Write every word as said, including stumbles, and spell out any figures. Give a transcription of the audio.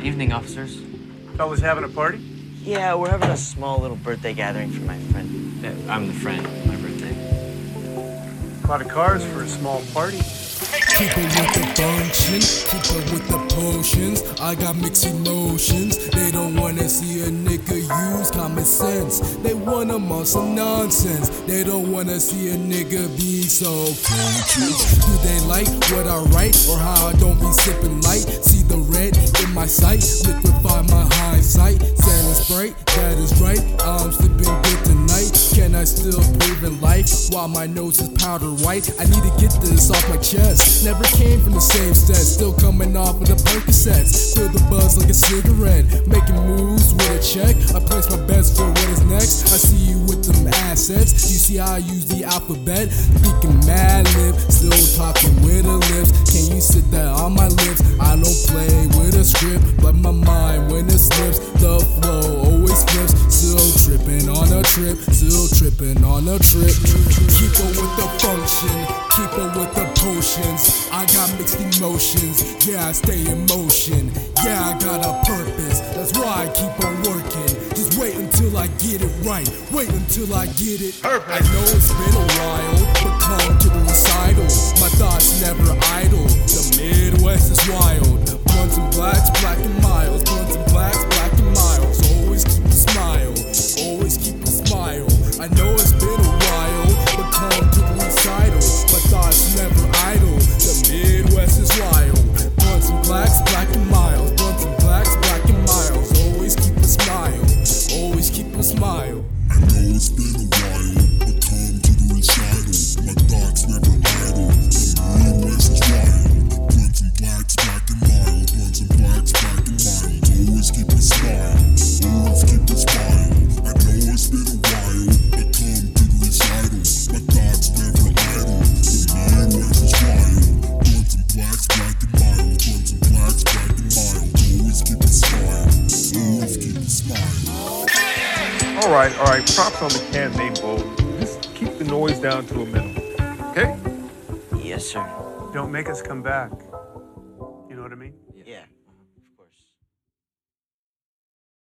Evening, officers. Fellas having a party? Yeah, we're having a small little birthday gathering for my friend. Yeah, I'm the friend. My birthday. A lot of cars for a small party. Keep it with the function, keep it with the potions. I got mixed emotions. They don't wanna see a nigga use common sense. They want them on some nonsense. They don't wanna see a nigga be so conscious. Do they like what I write or how I don't be sipping light? See the red in my sight, liquefy my hindsight. Sand is bright, that is right. I'm sleeping good tonight. Can I still breathe in life while my nose is powder white? I need to get this off my chest. Never came from the same set, still coming off with the Percocets. Feel the buzz like a cigarette, making moves with a check. I place my bets for what is next. I see you with them assets. You see how I use the alphabet, speaking mad lib, still talking with the lips. Can you sit that on my lips? I don't play with a script, but my mind when it slips, the flow always flips. Still tripping on a trip, still tripping on a trip. Keep up with the function, keep up with the potions. I got mixed emotions, yeah I stay in motion. Yeah I got a purpose, that's why I keep on working. Just wait until I get it right, wait until I get it. Perfect. I know it's been a while, but come to the recital. My thoughts never idle, the Midwest is wild. Blunts and blacks, black and miles. Blunts and blacks, black and miles. Always keep a smile, always keep a smile. I know it's been a while, but come to the recital. My thoughts never idle, the Midwest is wild. Blunts and blacks, black and miles. Blunts and blacks, black and miles. Always keep a smile, always keep a smile. I know it's been a while, but come to the recital. My thoughts never idle, the Midwest is wild. Blunts and blacks, black and mild. Blunts and blacks, black and mild. Always keep a smile, always keep a smile. I know it's been a while, but come to the recital. My thoughts never idle, the Midwest is wild. Blunts and blacks, black and mild. Blunts and blacks, black and mild. Always keep a smile, always keep a smile. All right, all right. Props on the can name bold. Just keep the noise down to a minimum. Okay? Yes, sir. Don't make us come back.